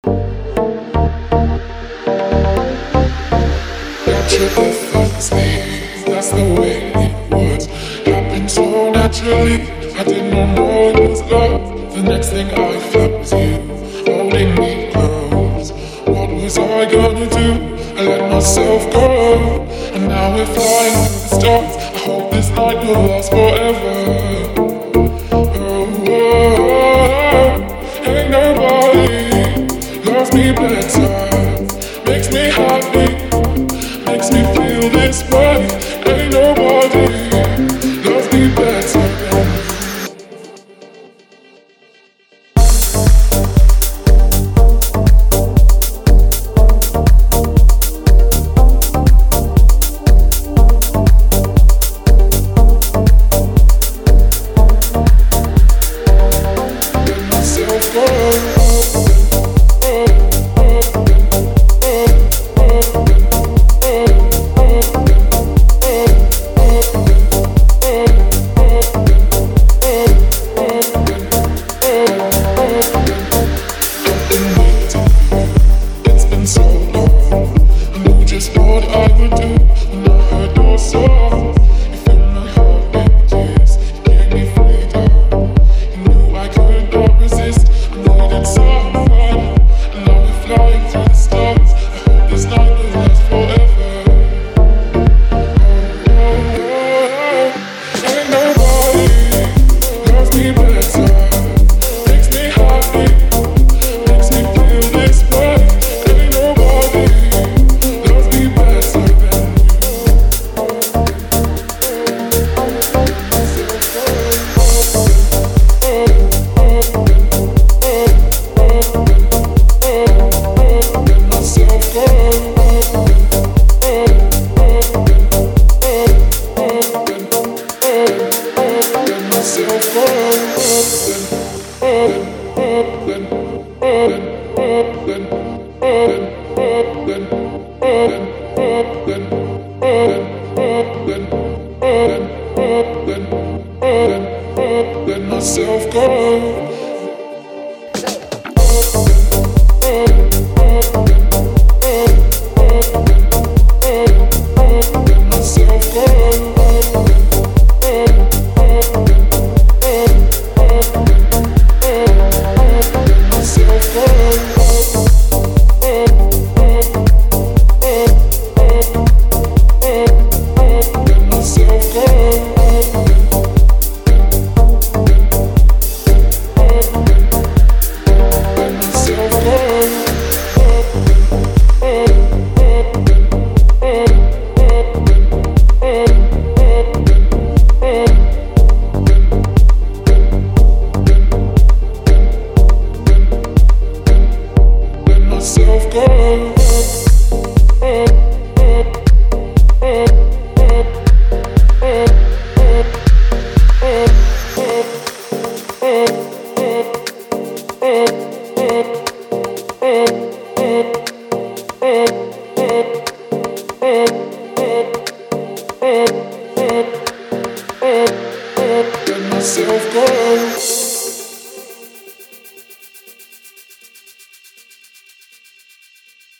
That's the way it was. Happened so naturally. I didn't know it was love. The next thing I felt was you holding me close. What was I gonna do? I let myself go, and now we're flying through the stars. I hope this night will last forever. Oh, oh, oh. Ain't nobody loves me better, makes me happy. Makes me feel this way. Ain't nobody loves me better than you. Let myself go. Let myself go.